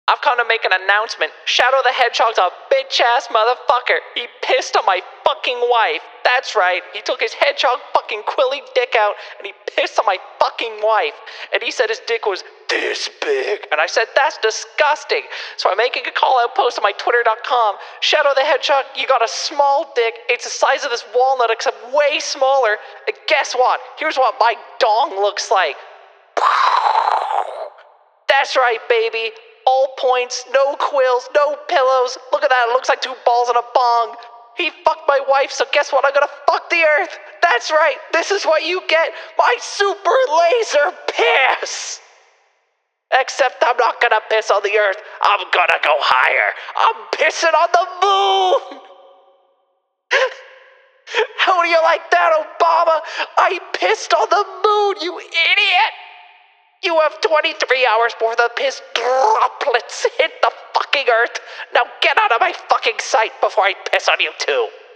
I've come to make an announcement. Shadow the Hedgehog's a bitch-ass motherfucker. He pissed on my fucking wife. That's right. He took his hedgehog fucking quilly dick out and he pissed on my fucking wife. And he said his dick was this big. And I said, that's disgusting. So I'm making a call-out post on my Twitter.com. Shadow the Hedgehog, you got a small dick. It's the size of this walnut except way smaller. And guess what? Here's what my dong looks like. That's right, baby. All points, no quills, no pillows. Look at that, it looks like two balls and a bong. He fucked my wife, so guess what? I'm gonna fuck the earth. That's right, this is what you get. My super laser piss. Except I'm not gonna piss on the earth. I'm gonna go higher. I'm pissing on the moon. How do you like that, Obama? I pissed on the moon, you idiot. You have 23 hours before the piss droplets hit the fucking earth. Now get out of my fucking sight before I piss on you too.